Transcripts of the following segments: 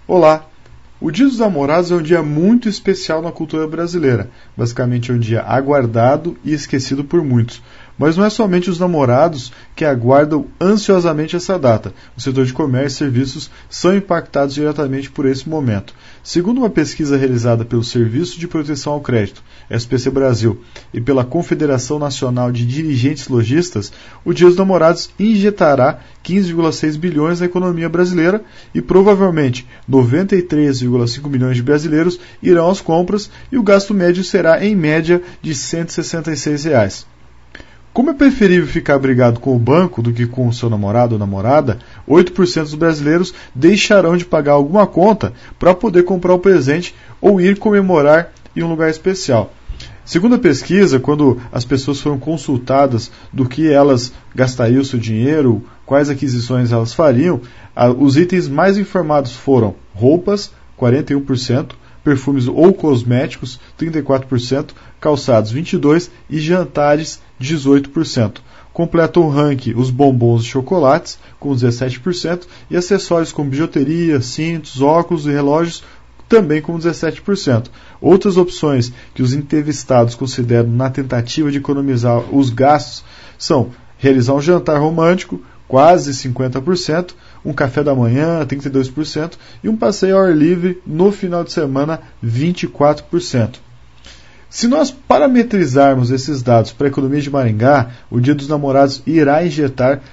Olá! O Dia dos Namorados é um dia muito especial na cultura brasileira. Basicamente é um dia aguardado e esquecido por muitos. Mas não é somente os namorados que aguardam ansiosamente essa data. O setor de comércio e serviços são impactados diretamente por esse momento. Segundo uma pesquisa realizada pelo Serviço de Proteção ao Crédito, SPC Brasil, e pela Confederação Nacional de Dirigentes Lojistas, o Dia dos Namorados injetará 15,6 bilhões na economia brasileira e provavelmente 93,5 milhões de brasileiros irão às compras e o gasto médio será, em média, de R$ 166. Como é preferível ficar brigado com o banco do que com o seu namorado ou namorada, 8% dos brasileiros deixarão de pagar alguma conta para poder comprar o presente ou ir comemorar em um lugar especial. Segundo a pesquisa, quando as pessoas foram consultadas do que elas gastariam o seu dinheiro, quais aquisições elas fariam, os itens mais informados foram roupas, 41%, perfumes ou cosméticos, 34%, calçados, 22% e jantares, 18%. Completam o ranking os bombons e chocolates, com 17%, e acessórios como bijuteria, cintos, óculos e relógios, também com 17%. Outras opções que os entrevistados consideram na tentativa de economizar os gastos são realizar um jantar romântico, quase 50%, um café da manhã, 32%, e um passeio ao ar livre no final de semana, 24%. Se nós parametrizarmos esses dados para a economia de Maringá, o Dia dos Namorados irá injetar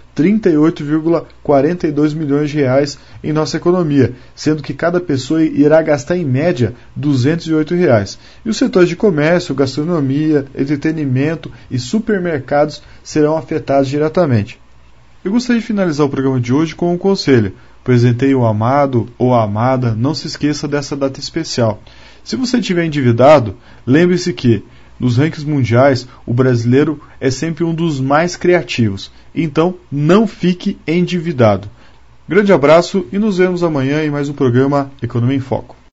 38,42 milhões de reais em nossa economia, sendo que cada pessoa irá gastar em média R$ 208. E os setores de comércio, gastronomia, entretenimento e supermercados serão afetados diretamente. Eu gostaria de finalizar o programa de hoje com um conselho. Presenteie o amado ou a amada, não se esqueça dessa data especial. Se você estiver endividado, lembre-se que, nos rankings mundiais, o brasileiro é sempre um dos mais criativos. Então, não fique endividado. Grande abraço e nos vemos amanhã em mais um programa Economia em Foco.